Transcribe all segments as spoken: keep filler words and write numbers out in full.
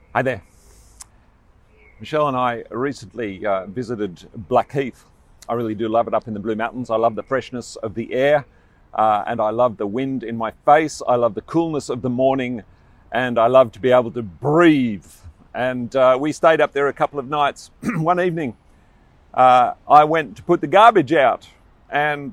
Hi there. Michelle and I recently uh, visited Blackheath. I really do love it up in the Blue Mountains. I love the freshness of the air uh, and I love the wind in my face. I love the coolness of the morning and I love to be able to breathe. And uh, we stayed up there a couple of nights. One evening uh, I went to put the garbage out and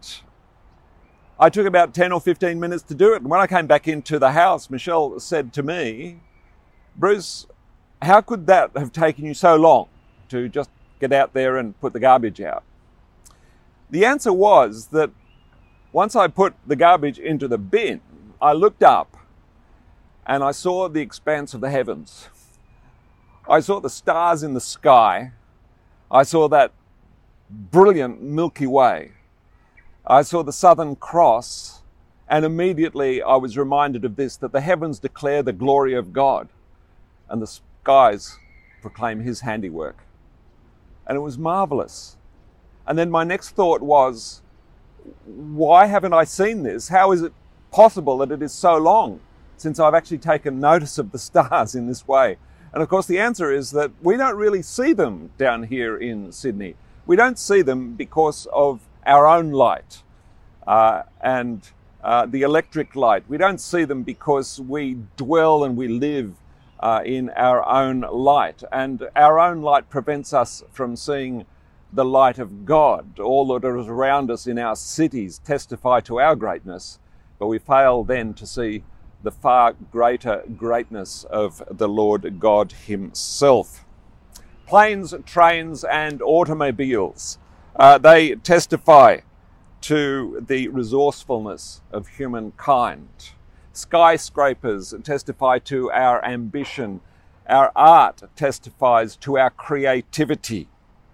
I took about ten or fifteen minutes to do it. And when I came back into the house, Michelle said to me, "Bruce, how could that have taken you so long to just get out there and put the garbage out?" The answer was that once I put the garbage into the bin, I looked up and I saw the expanse of the heavens. I saw the stars in the sky. I saw that brilliant Milky Way. I saw the Southern Cross, and immediately I was reminded of this, that the heavens declare the glory of God and the skies proclaim his handiwork. And it was marvelous. And then my next thought was, why haven't I seen this? How is it possible that it is so long since I've actually taken notice of the stars in this way? And of course the answer is that we don't really see them down here in Sydney. We don't see them because of our own light uh, and uh, the electric light. We don't see them because we dwell and we live Uh, in our own light, and our own light prevents us from seeing the light of God. All that is around us in our cities testify to our greatness, but we fail then to see the far greater greatness of the Lord God himself. Planes, trains and automobiles, uh, they testify to the resourcefulness of humankind. Skyscrapers testify to our ambition. Our art testifies to our creativity.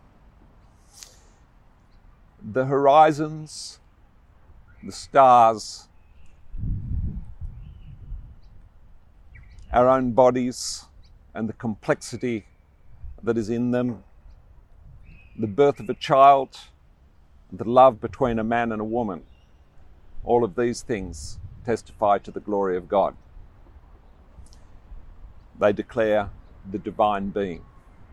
The horizons, the stars, our own bodies and the complexity that is in them, the birth of a child, the love between a man and a woman, all of these things testify to the glory of God. They declare the divine being.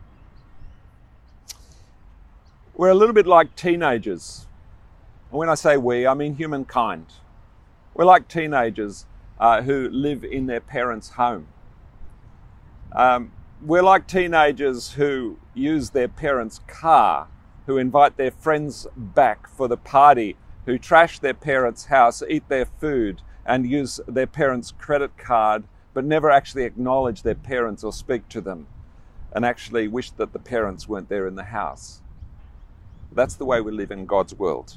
We're a little bit like teenagers. And when I say we, I mean humankind. We're like teenagers uh, who live in their parents' home. Um, we're like teenagers who use their parents' car, who invite their friends back for the party, who trash their parents' house, eat their food, and use their parents' credit card, but never actually acknowledge their parents or speak to them, and actually wish that the parents weren't there in the house. That's the way we live in God's world.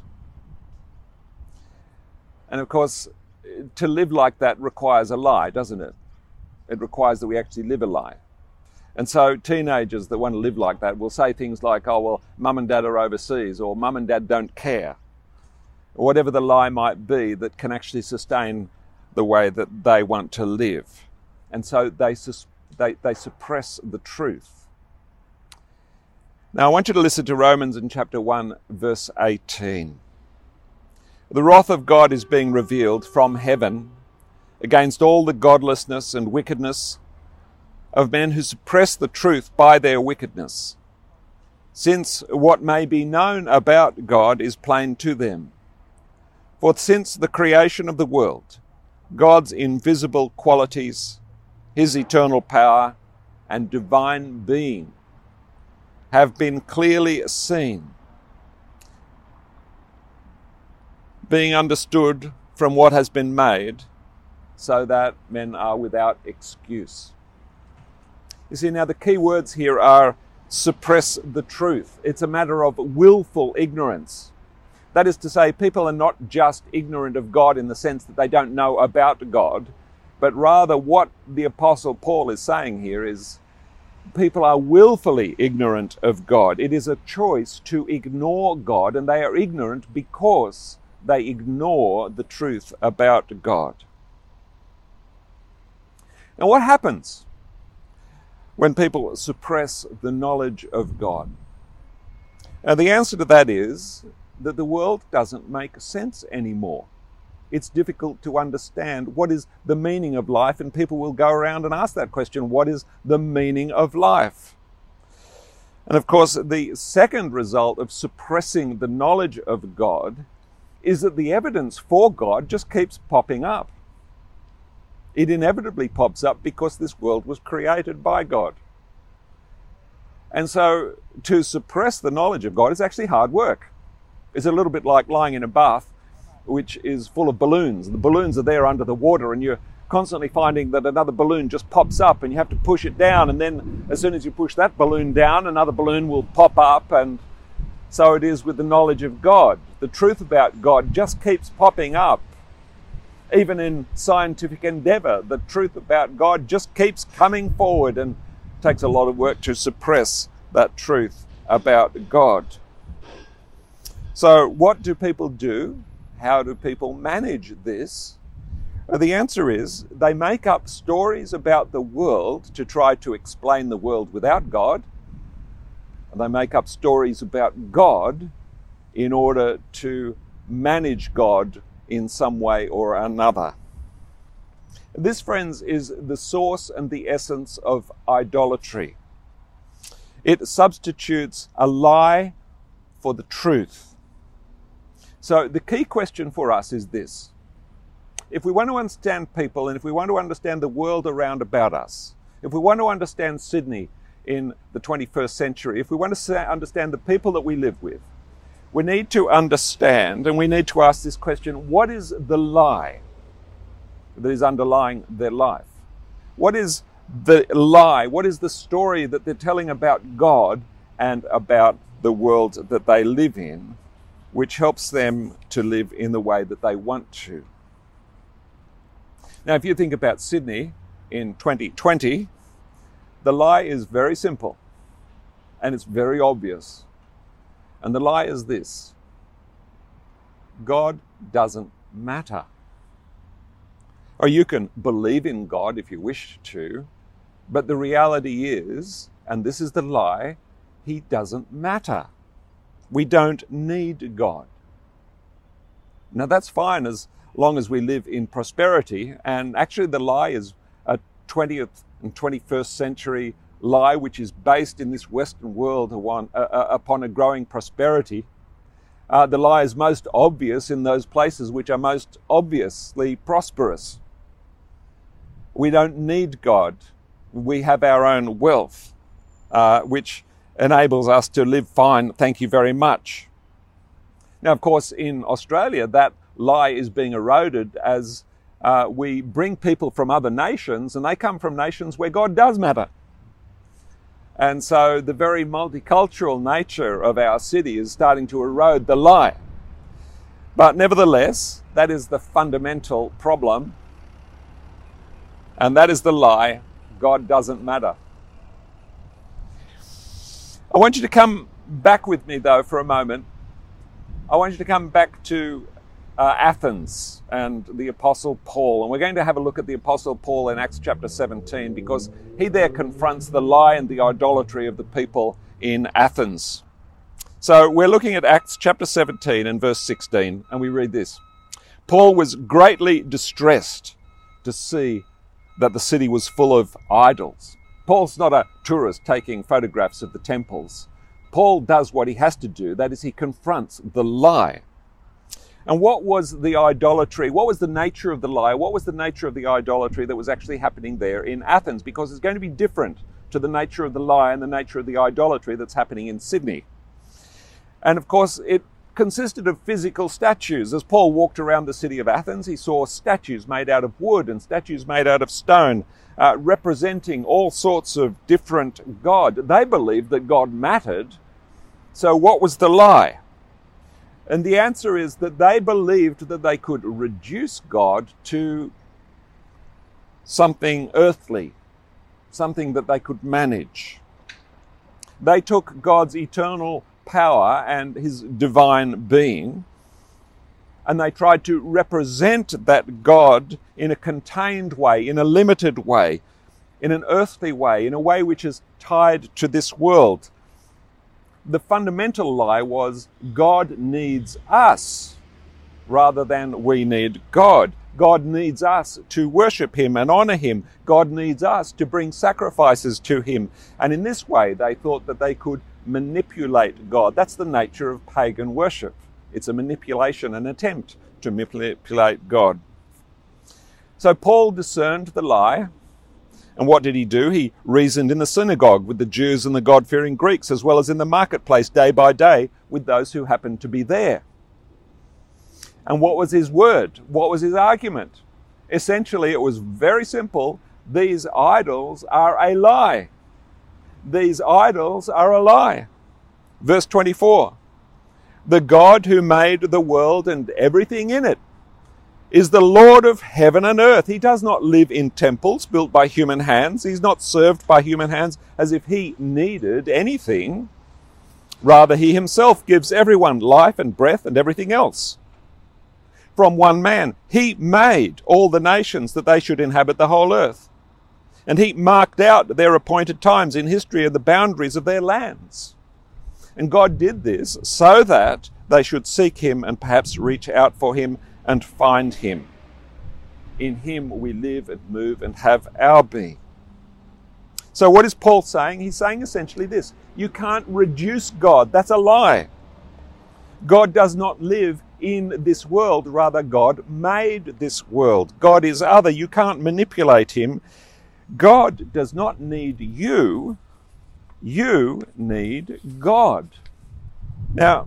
And of course, to live like that requires a lie, doesn't it? It requires that we actually live a lie. And so teenagers that want to live like that will say things like, "Oh, well, mum and dad are overseas," or "mum and dad don't care," or whatever the lie might be that can actually sustain the way that they want to live. And so they, sus- they, they suppress the truth. Now I want you to listen to Romans in chapter one, verse eighteen. "The wrath of God is being revealed from heaven against all the godlessness and wickedness of men who suppress the truth by their wickedness, since what may be known about God is plain to them. For since the creation of the world, God's invisible qualities, his eternal power and divine being have been clearly seen, being understood from what has been made, so that men are without excuse." You see, now the key words here are suppress the truth. It's a matter of willful ignorance. That is to say, people are not just ignorant of God in the sense that they don't know about God, but rather what the Apostle Paul is saying here is people are willfully ignorant of God. It is a choice to ignore God, and they are ignorant because they ignore the truth about God. Now, what happens when people suppress the knowledge of God? And the answer to that is that the world doesn't make sense anymore. it's difficult to understand what is the meaning of life, and people will go around and ask that question, what is the meaning of life? And of course, the second result of suppressing the knowledge of God is that the evidence for God just keeps popping up. It inevitably pops up because this world was created by God. And so to suppress the knowledge of God is actually hard work. It's a little bit like lying in a bath which is full of balloons. The balloons are there under the water, and you're constantly finding that another balloon just pops up and you have to push it down, and then as soon as you push that balloon down, another balloon will pop up. And so it is with the knowledge of God. The truth about God just keeps popping up. Even in scientific endeavor, the truth about God just keeps coming forward, and it takes a lot of work to suppress that truth about God. So what do people do? How do people manage this? Well, the answer is they make up stories about the world to try to explain the world without God. And they make up stories about God in order to manage God in some way or another. This, friends, is the source and the essence of idolatry. It substitutes a lie for the truth. So the key question for us is this. If we want to understand people, and if we want to understand the world around about us, if we want to understand Sydney in the twenty-first century, if we want to understand the people that we live with, we need to understand, and we need to ask this question, what is the lie that is underlying their life? What is the lie? What is the story that they're telling about God and about the world that they live in, which helps them to live in the way that they want to? Now, if you think about Sydney in twenty twenty, the lie is very simple and it's very obvious. And the lie is this: God doesn't matter. Or you can believe in God if you wish to, but the reality is, and this is the lie, He doesn't matter. We don't need God. Now that's fine as long as we live in prosperity, and actually the lie is a twentieth and twenty-first century lie which is based in this Western world upon, uh, upon a growing prosperity. Uh, the lie is most obvious in those places which are most obviously prosperous. We don't need God. We have our own wealth, uh, which enables us to live fine, thank you very much. Now, of course, in Australia, that lie is being eroded as uh, we bring people from other nations, and they come from nations where God does matter. And so the very multicultural nature of our city is starting to erode the lie. But nevertheless, that is the fundamental problem. And that is the lie: God doesn't matter. I want you to come back with me, though, for a moment. I want you to come back to uh, Athens and the Apostle Paul. And we're going to have a look at the Apostle Paul in Acts chapter seventeen, because he there confronts the lie and the idolatry of the people in Athens. So we're looking at Acts chapter seventeen and verse sixteen, and we read this. Paul was greatly distressed to see that the city was full of idols. Paul's not a tourist taking photographs of the temples. Paul does what he has to do, that is, he confronts the lie. And what was the idolatry? What was the nature of the lie? What was the nature of the idolatry that was actually happening there in Athens? Because it's going to be different to the nature of the lie and the nature of the idolatry that's happening in Sydney. And of course, it consisted of physical statues. As Paul walked around the city of Athens, he saw statues made out of wood and statues made out of stone, uh, representing all sorts of different gods. They believed that God mattered. So what was the lie? And the answer is that they believed that they could reduce God to something earthly, something that they could manage. They took God's eternal power and his divine being, and they tried to represent that God in a contained way, in a limited way, in an earthly way, in a way which is tied to this world. The fundamental lie was God needs us. rather than we need God. God needs us to worship him and honor him. God needs us to bring sacrifices to him. And in this way, they thought that they could manipulate God. That's the nature of pagan worship. It's a manipulation, an attempt to manipulate God. So Paul discerned the lie. And what did he do? He reasoned in the synagogue with the Jews and the God-fearing Greeks, as well as in the marketplace day by day with those who happened to be there. And what was his word? What was his argument? Essentially, it was very simple. These idols are a lie. These idols are a lie. Verse twenty-four. The God who made the world and everything in it is the Lord of heaven and earth. He does not live in temples built by human hands. He's not served by human hands as if he needed anything. Rather, he himself gives everyone life and breath and everything else. From one man, he made all the nations that they should inhabit the whole earth. And he marked out their appointed times in history and the boundaries of their lands. And God did this so that they should seek him and perhaps reach out for him and find him. In him we live and move and have our being. So what is Paul saying? He's saying essentially this: you can't reduce God. That's a lie. God does not live in this world. Rather, God made this world. God is other. You can't manipulate him. God does not need you. You need God. Now,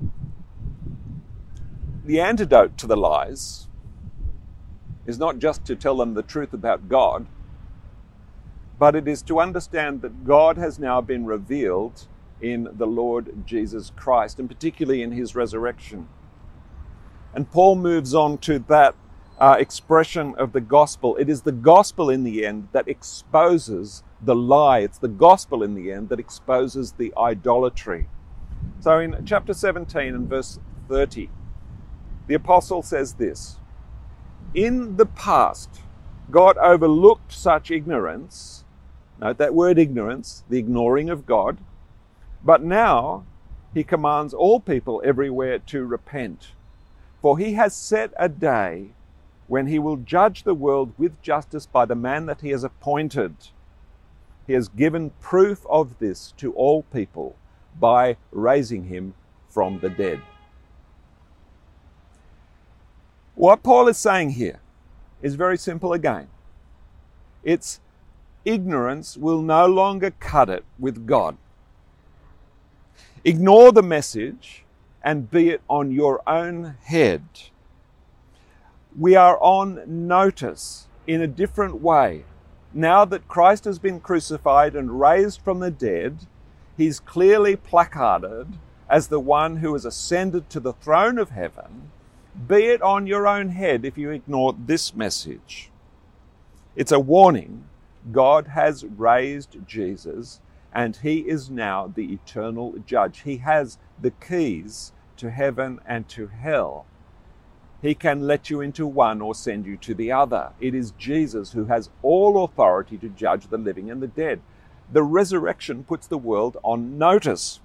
the antidote to the lies is not just to tell them the truth about God, but it is to understand that God has now been revealed in the Lord Jesus Christ, and particularly in his resurrection. And Paul moves on to that uh, expression of the gospel. It is the gospel in the end that exposes the lie. It's the gospel in the end that exposes the idolatry. So in chapter seventeen and verse thirty, the apostle says this: in the past, God overlooked such ignorance. Note that word ignorance, the ignoring of God. But now he commands all people everywhere to repent. For he has set a day when he will judge the world with justice by the man that he has appointed. He has given proof of this to all people by raising him from the dead. What Paul is saying here is very simple again. It's ignorance will no longer cut it with God. Ignore the message and be it on your own head. We are on notice in a different way. Now that Christ has been crucified and raised from the dead, he's clearly placarded as the one who has ascended to the throne of heaven. Be it on your own head if you ignore this message. It's a warning. God has raised Jesus, and he is now the eternal judge. He has the keys to heaven and to hell. He can let you into one or send you to the other. It is Jesus who has all authority to judge the living and the dead. The resurrection puts the world on notice.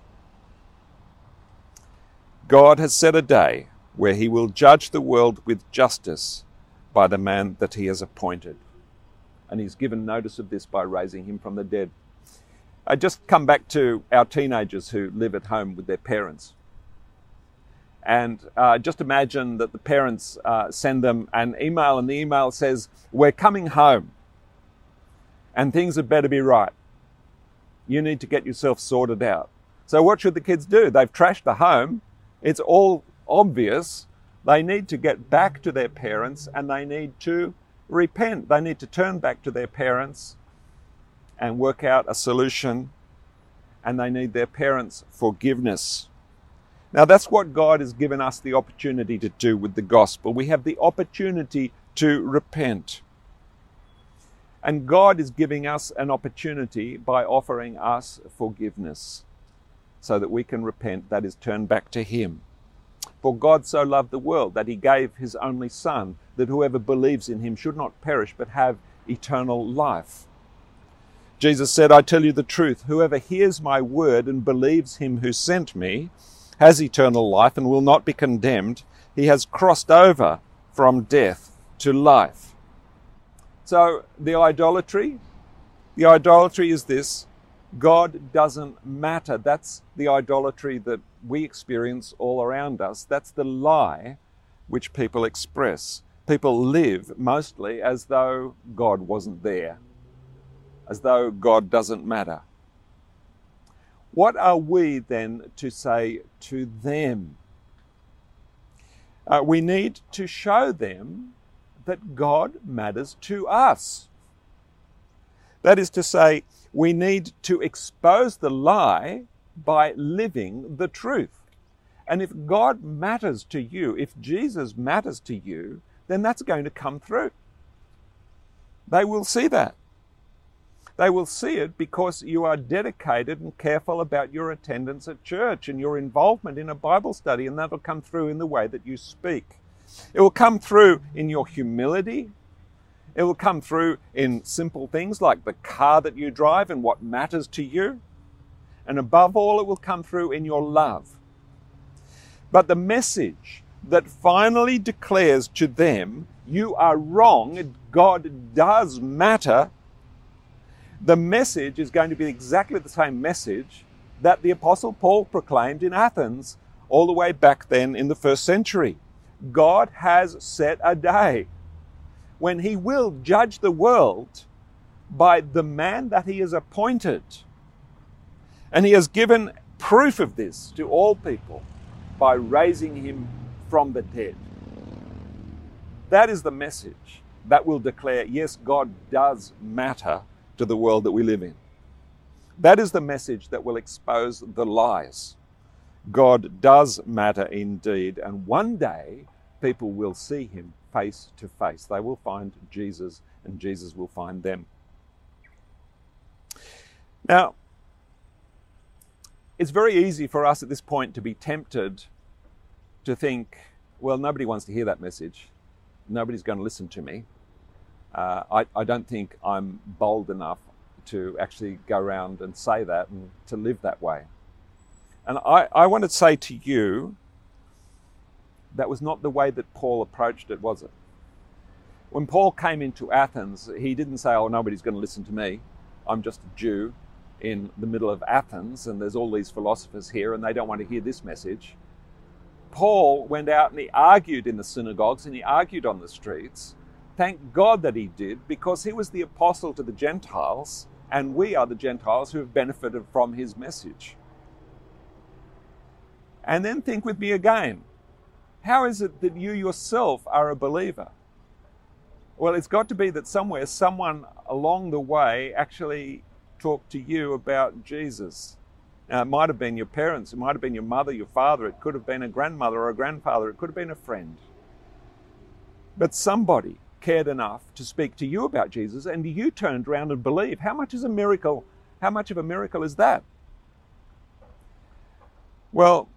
God has set a day where he will judge the world with justice by the man that he has appointed. And he's given notice of this by raising him from the dead. I just come back to our teenagers who live at home with their parents. And uh, just imagine that the parents uh, send them an email, and the email says, "We're coming home and things had better be right. You need to get yourself sorted out." So what should the kids do? They've trashed the home. It's all obvious. They need to get back to their parents and they need to repent. They need to turn back to their parents and work out a solution, and they need their parents' forgiveness. Now that's what God has given us the opportunity to do with the gospel. We have the opportunity to repent. And God is giving us an opportunity by offering us forgiveness so that we can repent, that is, turn back to him. For God so loved the world that he gave his only Son, that whoever believes in him should not perish but have eternal life. Jesus said, "I tell you the truth, whoever hears my word and believes him who sent me has eternal life and will not be condemned, He has crossed over from death to life. So the idolatry, the idolatry is this: God doesn't matter. That's the idolatry that we experience all around us. That's the lie which people express. People live mostly as though God wasn't there, as though God doesn't matter. What are we then to say to them? Uh, we need to show them that God matters to us. That is to say, we need to expose the lie by living the truth. And if God matters to you, if Jesus matters to you, then that's going to come through. They will see that. They will see it because you are dedicated and careful about your attendance at church and your involvement in a Bible study, and that will come through in the way that you speak. It will come through in your humility. It will come through in simple things like the car that you drive and what matters to you. And above all, it will come through in your love. But the message that finally declares to them, you are wrong, God does matter, the message is going to be exactly the same message that the Apostle Paul proclaimed in Athens all the way back then in the first century. God has set a day when he will judge the world by the man that he has appointed. And he has given proof of this to all people by raising him from the dead. That is the message that will declare, yes, God does matter to the world that we live in. That is the message that will expose the lies. God does matter indeed, and one day people will see him face to face. They will find Jesus, and Jesus will find them. Now, it's very easy for us at this point to be tempted to think, well, nobody wants to hear that message. Nobody's going to listen to me. Uh, I, I don't think I'm bold enough to actually go around and say that and to live that way. And I, I want to say to you, that was not the way that Paul approached it, was it? When Paul came into Athens, he didn't say, oh, nobody's going to listen to me. I'm just a Jew in the middle of Athens, and there's all these philosophers here, and they don't want to hear this message. Paul went out and he argued in the synagogues and he argued on the streets. Thank God that he did, because he was the apostle to the Gentiles, and we are the Gentiles who have benefited from his message. And then think with me again. How is it that you yourself are a believer? Well, it's got to be that somewhere, someone along the way actually talked to you about Jesus. Now, it might have been your parents, it might have been your mother, your father, it could have been a grandmother or a grandfather, it could have been a friend. But somebody cared enough to speak to you about Jesus, and you turned around and believed. How much is a miracle? How much of a miracle is that? Well,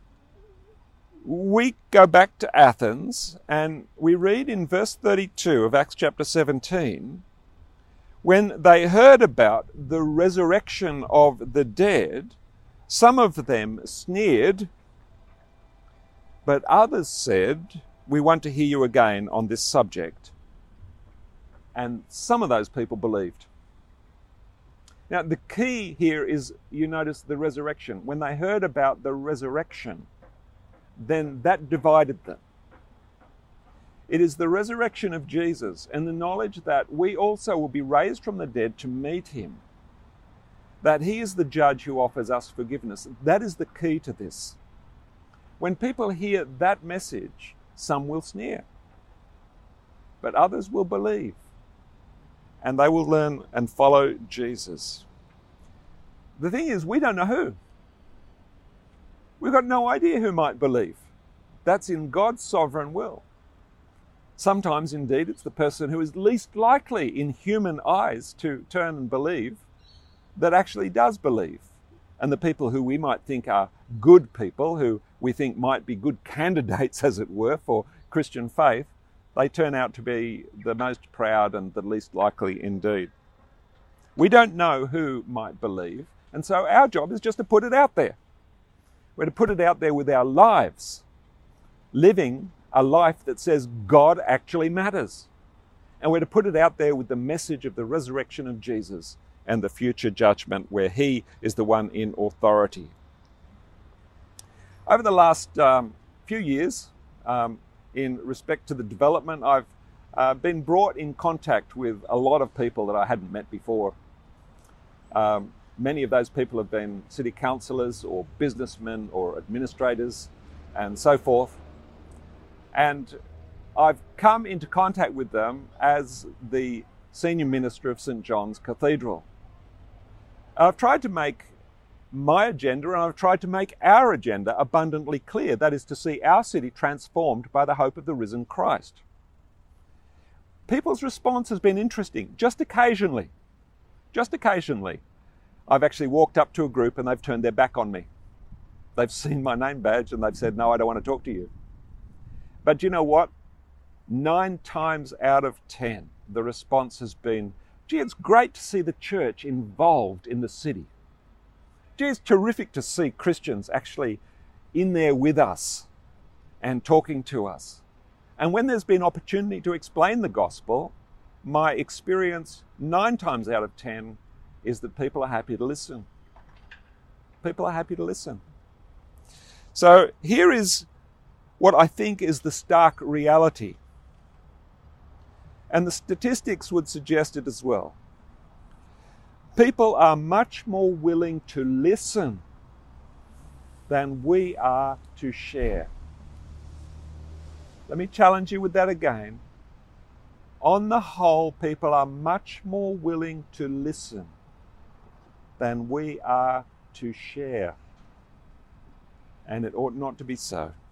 we go back to Athens and we read in verse thirty-two of Acts chapter seventeen, when they heard about the resurrection of the dead, some of them sneered, but others said, we want to hear you again on this subject. And some of those people believed. Now, the key here is, you notice the resurrection. When they heard about the resurrection, then that divided them. It is the resurrection of Jesus and the knowledge that we also will be raised from the dead to meet him, that he is the judge who offers us forgiveness. That is the key to this. When people hear that message, some will sneer, but others will believe, and they will learn and follow Jesus. The thing is, we don't know who. We've got no idea who might believe. That's in God's sovereign will. Sometimes, indeed, it's the person who is least likely in human eyes to turn and believe that actually does believe. And the people who we might think are good people, who we think might be good candidates, as it were, for Christian faith, they turn out to be the most proud and the least likely indeed. We don't know who might believe, and so our job is just to put it out there. We're to put it out there with our lives, living a life that says God actually matters. And we're to put it out there with the message of the resurrection of Jesus and the future judgment where he is the one in authority. Over the last um, few years, um, in respect to the development, I've uh, been brought in contact with a lot of people that I hadn't met before. Um, many of those people have been city councillors or businessmen or administrators and so forth. And I've come into contact with them as the senior minister of St John's Cathedral. And I've tried to make my agenda and I've tried to make our agenda abundantly clear. That is to see our city transformed by the hope of the risen Christ. People's response has been interesting. Just occasionally, just occasionally, I've actually walked up to a group and they've turned their back on me. They've seen my name badge and they've said, no, I don't want to talk to you. But you know what? Nine times out of ten, the response has been, gee, it's great to see the church involved in the city. Gee, it's terrific to see Christians actually in there with us and talking to us. And when there's been opportunity to explain the gospel, my experience nine times out of ten is that people are happy to listen. People are happy to listen. So here is what I think is the stark reality. And the statistics would suggest it as well. People are much more willing to listen than we are to share. Let me challenge you with that again. On the whole, people are much more willing to listen than we are to share. And it ought not to be so.